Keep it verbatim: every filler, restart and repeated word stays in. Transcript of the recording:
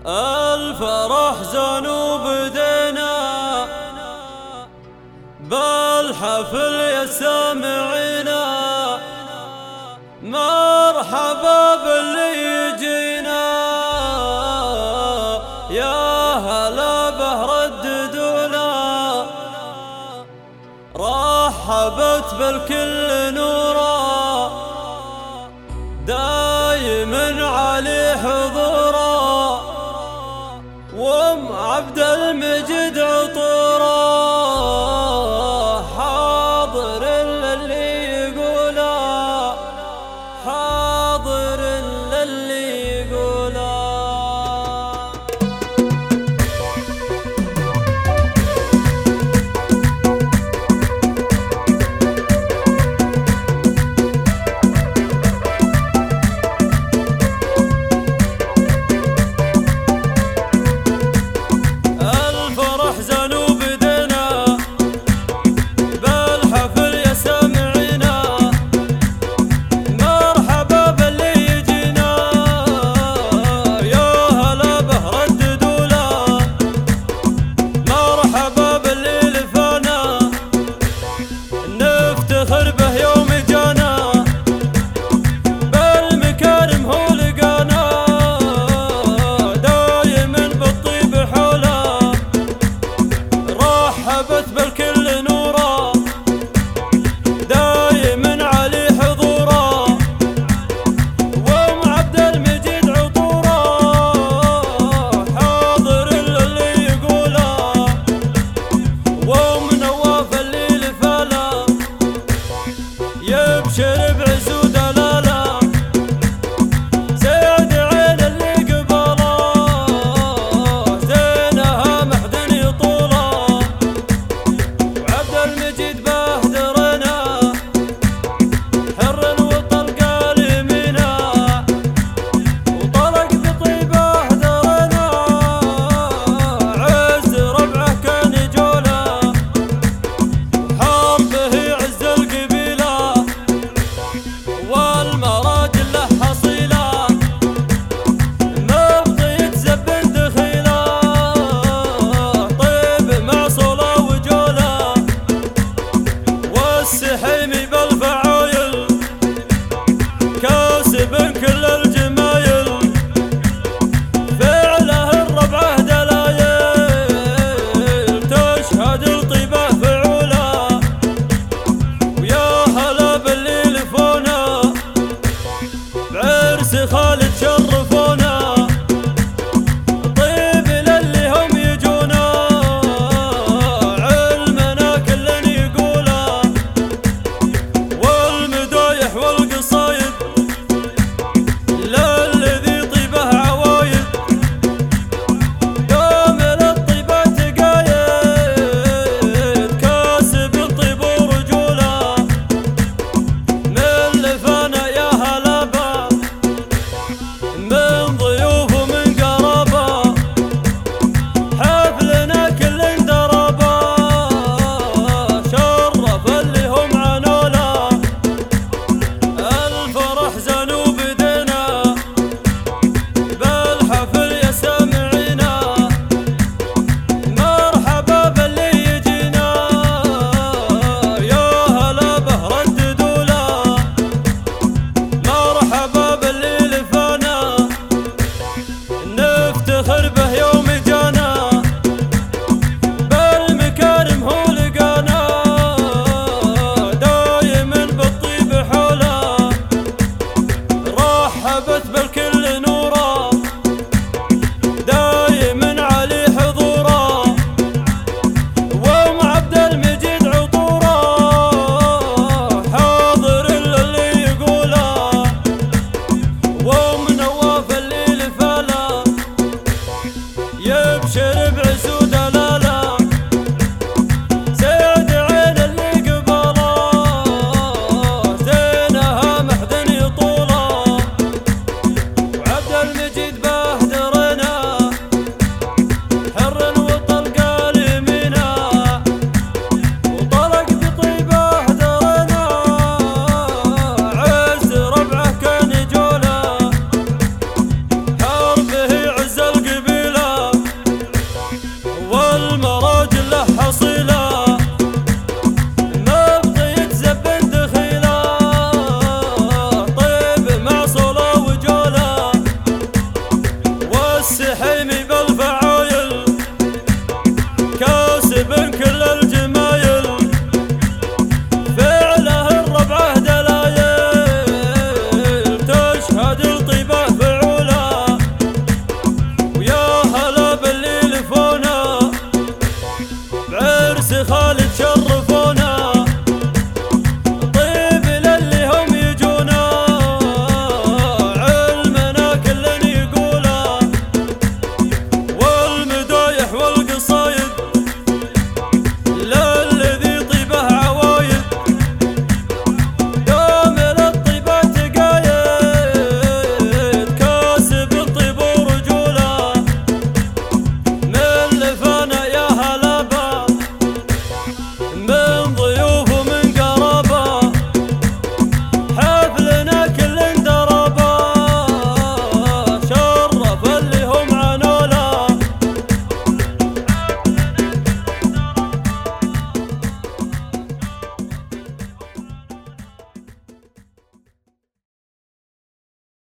الفرح زانوا بدينا بالحفل يا سامعينا، مرحبا باللي يجينا، يا هلا به رددونا، رحبت بالكل نورا، دايما علي حضورا، وام عبد المجيد عطورا، حاضر للي يقوله، حاضر للي يقوله. يبشر بعز ودلاله، زيد عين اللي قبله، زينها محدن يطوله، وعبد المجيد بهدرنا، حر وطلق اليمينه، وطلق بطيبه درنا، عز ربعه كان يجوله، حربه عز القبيله، والمراجل له حصيله، مبطي يتزبن دخيله، طيب مع صوله وجوله، والسحيمي بالفعايل، كاسب كل الجمايل، فعله الربعه دلايل، تشهد الطيبه فعوله، ويا هلا باللي لفونا، بعرس خالد شرفونا، طيب للي هم يجونا، علمنا كلن يقوله، والمدايح والقصايد للذي طيبه عوايد، كامل الطيبه تقايد، كاسب الطيب ورجوله، من لفانا يا هلا به، من ضيوف ومن قرابه، حفلنا كل دربه، شرف اللي هم عنوله، الفرح زانوا بدينا بالحفل يا سامعينا، مرحبا باللي يجينا، يا هلا به رددوله، مرحبا باللي لفانا، نفتخر به يوم جانا، بالمكارم هو لقانا، دايما بالطيب حوله، رحبت بالكل نورا، دايما علي حضوره، وام عبد المجيد عطوره، حاضر للي يقوله، وام نواف اللي لفاله، يبشر بعز ودلاله، زيد عين اللي قبله، زينها محدن يطوله، وعبد المجيد